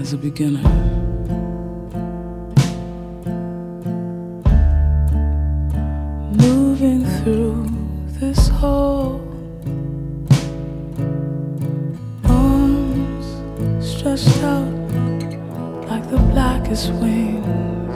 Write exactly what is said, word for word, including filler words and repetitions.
as a beginner. Moving through this hall, arms stretched out like the blackest wings.